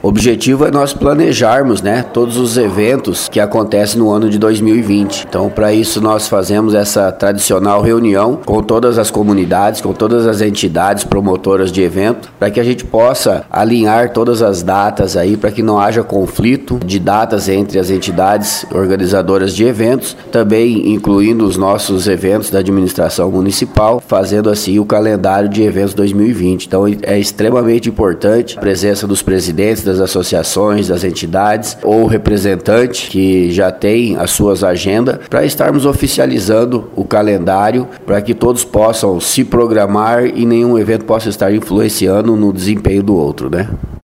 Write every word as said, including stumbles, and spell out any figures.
O objetivo é nós planejarmos, né, todos os eventos que acontecem no ano de dois mil e vinte. Então, para isso, nós fazemos essa tradicional reunião com todas as comunidades, com todas as entidades promotoras de evento, para que a gente possa alinhar todas as datas aí, para que não haja conflito de datas entre as entidades organizadoras de eventos, também incluindo os nossos eventos da administração municipal, fazendo assim o calendário de eventos dois mil e vinte. Então, é extremamente importante a presença dos presidentes das associações, das entidades ou representante que já tem as suas agendas, para estarmos oficializando o calendário, para que todos possam se programar e nenhum evento possa estar influenciando no desempenho do outro, né?